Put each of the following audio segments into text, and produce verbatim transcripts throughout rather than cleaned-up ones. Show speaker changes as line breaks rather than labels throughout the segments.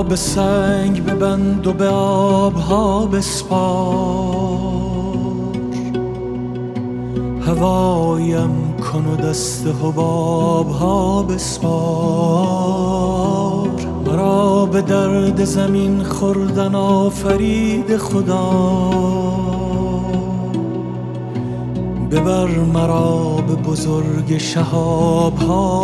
به سنگ ببند و به آبها بسپار، هوایم کن و دست حبابها بسپار. مرا به درد زمین خوردن آفرید خدا، ببر مرا به بزرگ شهابها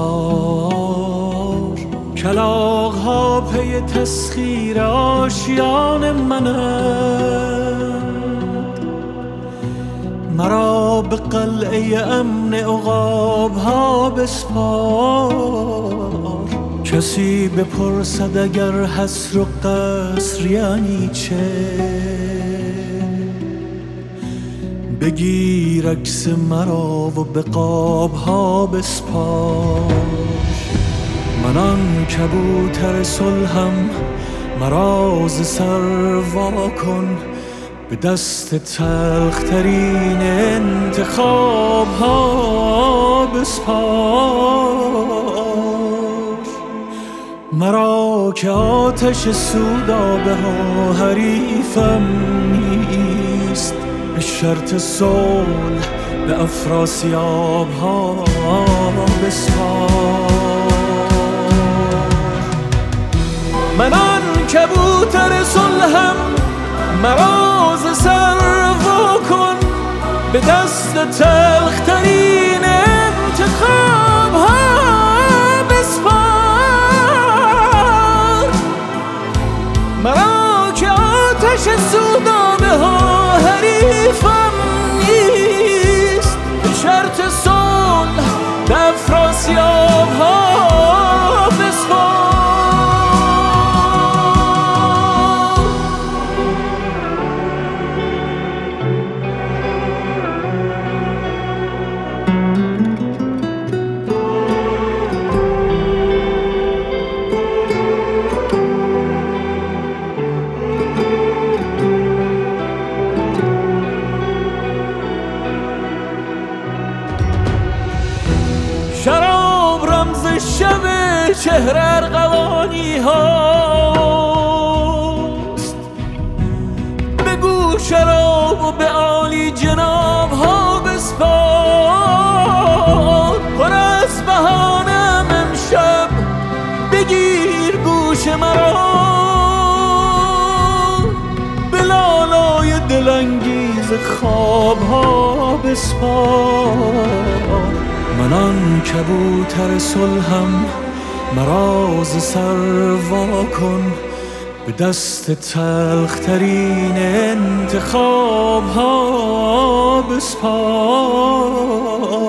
بسپار. کلاغ‌ها پی تسخیر آشیان منند، مرا به قلعه امن عقاب‌ها بسپار. کسی بپرسد اگر حصر و قصر یعنی چه، بگیر عکس مرا و به قاب‌ها بسپار. من آن کبوتر صلحم، مرا ز سر وا کن، به دست تلخترین انتخاب ها بسپار. مرا که آتش سودابه ها حریفم نیست، به شرط صلح به افراسیاب ها بسپار. من آن کبوتر صلحم، مرا ز سر وا کن، به دست تلخترین انتخاب ها بسپار. مرا که آتش سودابه ها حریفم نیست، به شرط صلح به افراسیاب ها بسپار. شراب رمز شب چهره ارغوانی هاست، بگو شراب و به عالی جناب ها بسپار. پر از بهانم امشب بگیر گوش مرا، به لالای دلانگیز خواب ها بسپار. من آن کبوتر صلحم، مرا ز سر وا کن، به دست تلخترین انتخاب ها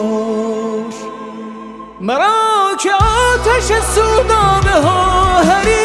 بسپار. مرا که آتش سودابه ها